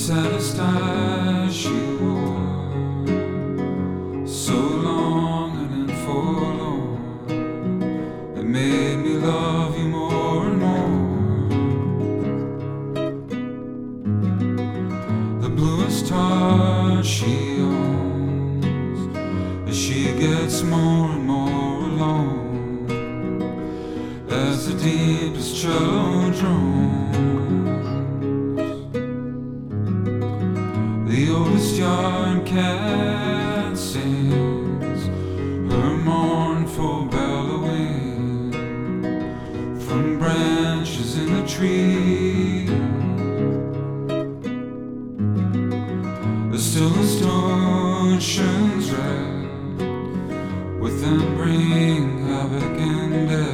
saddest eyes she wore, so long and forlorn, it made me love you more and more. The bluest heart she owns, as she gets more and more alone, as the deepest cello drones. The oldest yard cat sings her mournful bellowing from branches in the trees.